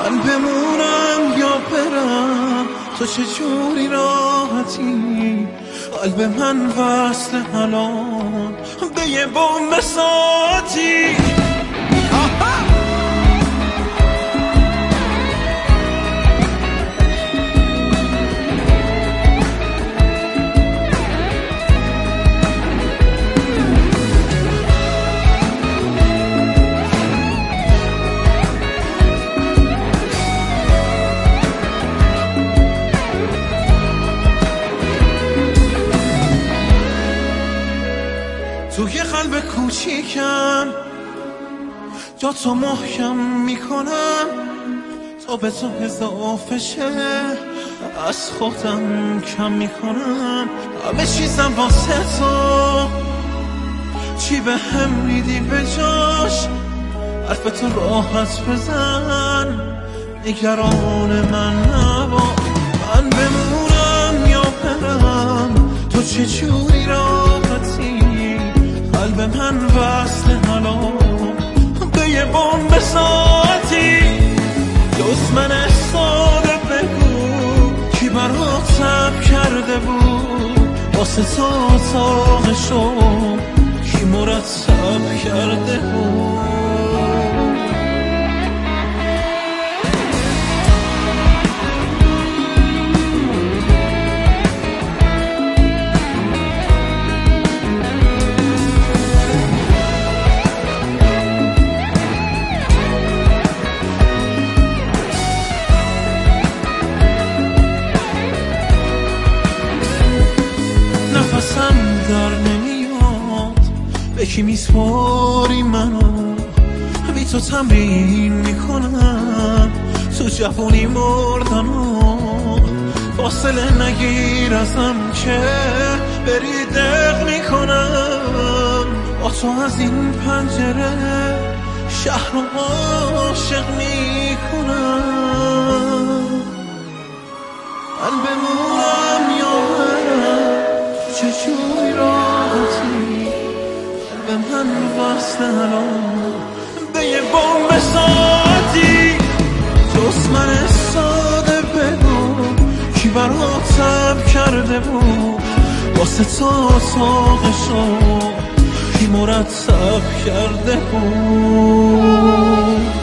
من بمونم یا برم، تو چه جوری راحتی؟ قلب من وصل الان به یه بمب ساعتی. توی قلب کوچیکم جا تو محکم میکنم تا به تو اضافه شه، از خودم کم میکنم همه چیزم واسه تو. چی به هم میدی به جاش؟ حرف تو راحت بزن، نگران من نبا. من بمونم یا برم، تو چه جوری راحتی؟ قلب من وصل الان به یه بمب ساعتی. جز من ساده بگو کی برات صبر کرده بود واسه تو اتاقشو، کی مرتب کرده بود. نفسم در نمیاد، به کی میسپاری منو؟ بی تو تمرین میکنم تو جوونی مردن و فاصله نگیر ازم که بری دق میکنم. با تو از این پنجره شهر رو عاشق میکنم. من بمونم یا برم، چه جوری راحتی؟ به من وصل الان به یه بمب ساعتی. جز من ساده بگو کی برات صبر کرده بود واسه تو اتاقشو، کی مرتب کرده بود.